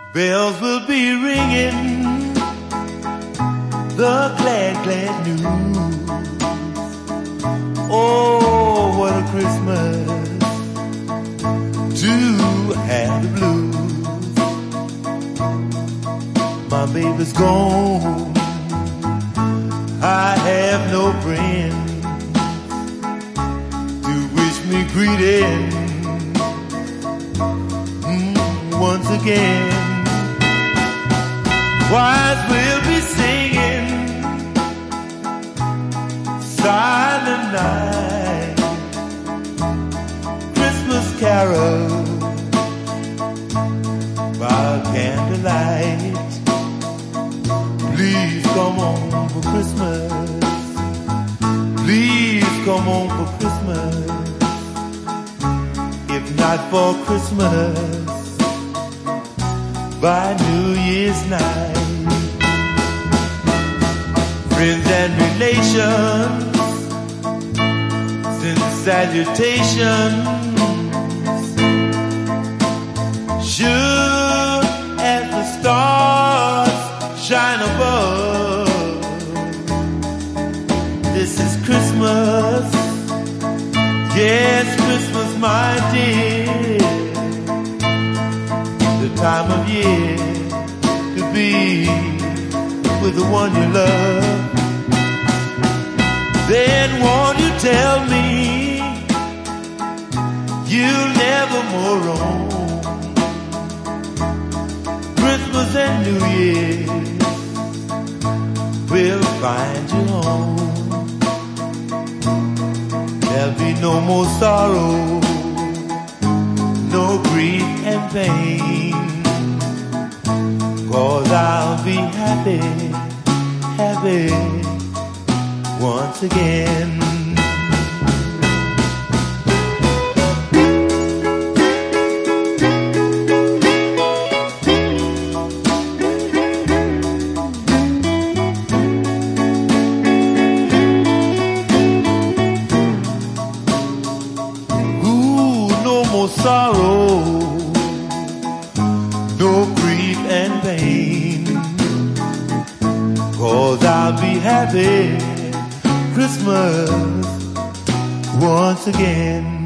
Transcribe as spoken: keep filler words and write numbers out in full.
Bells will be ringing the glad, glad news. Oh, what a Christmas to have the blues. My baby's gone, I have no friend to wish me greeting mm, once again. Choirs will be singing Silent Night, Christmas carol by candlelight. Please come on for Christmas, please come on for Christmas. If not for Christmas, by New Year's night. Friends and relations send salutations, sure as the stars shine above. This is Christmas, yes, Christmas, my dear. The time of year to be with the one you love. Then won't you tell me you'll never more roam Christmas and New Year's will find you home. There'll be no more sorrow, no grief and pain, 'cause I'll be happy, happy once again. Ooh, no more sorrow, no grief and pain, 'cause I'll be happy Christmas once again.